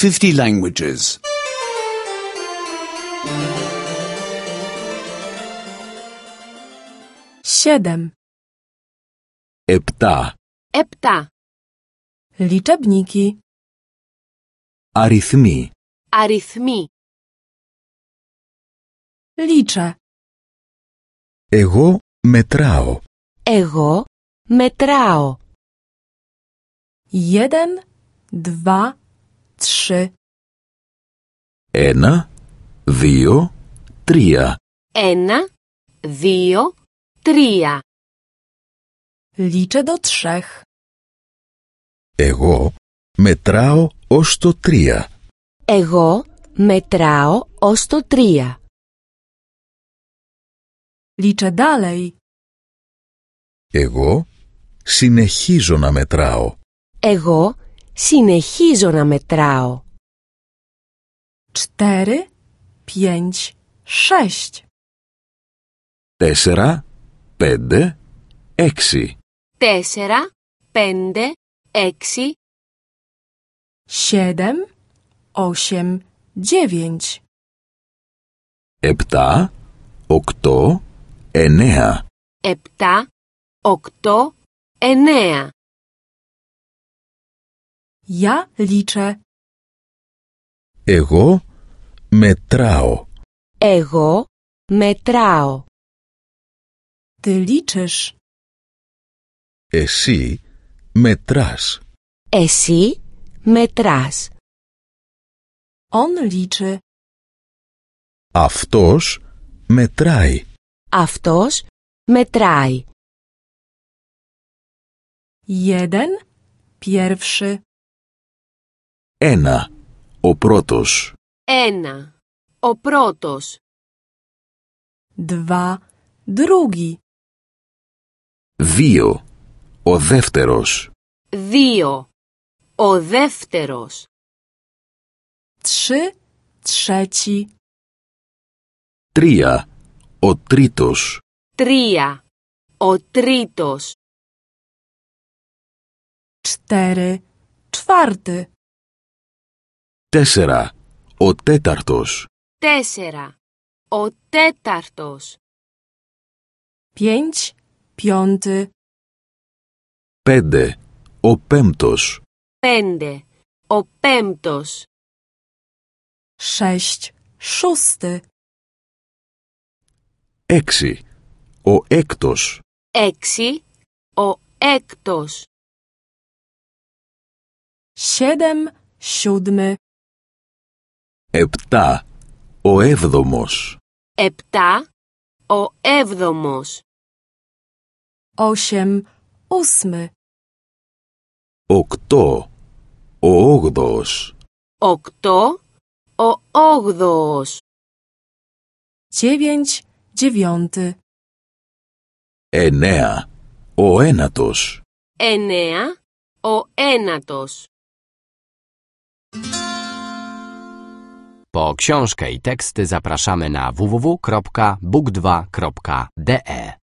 50 languages. 7. 7. 7. Liczebniki. Αριθμοί. Αριθμοί. Liczę. Εγώ μετράω. Εγώ μετράω. 1, 2, 3. 1, 2, 3. 1, 2, 3. Liczę do 3. Εγώ μετράω ως το 3. Εγώ μετράω ως το 3. Liczę dalej. Εγώ συνεχίζω να μετράω. Εγώ συνεχίζω να μετράω. 4, 5, 6. 4, 5, 6. 4, 5, 6. 7, 8, 9. 7, 8, 9. 7, 8, 9. Ja liczę. Εγώ μετράω. Εγώ μετράω. Ty liczysz. Εσύ μετράς. Εσύ μετράς. On liczy. Αυτός μετράει. Αυτός μετράει. 1, pierwszy. 1. Ο πρώτος. 1. Ο πρώτος. 2, drugi. 2. Ο δεύτερος. 2. Ο δεύτερος. 3, trzeci. 3. Ο τρίτος. 3. Ο τρίτος. 4, czwarty. 4. Ο τέταρτος. 4. Ο τέταρτος. 5, piąty. 5. Ο πέμπτος. 5. Ο πέμπτος. 6, szósty. 6. Ο έκτος. 6. Ο έκτος. 7, siódmy. 7. Ο έβδομος. 7. Ο έβδομος. 8, ósmy. 8. Ο όγδοος. 8. Ο όγδοος. 9, dziewiąty. 9. Ο ένατος. 9. Ο ένατος. Po książkę i teksty zapraszamy na www.book2.de.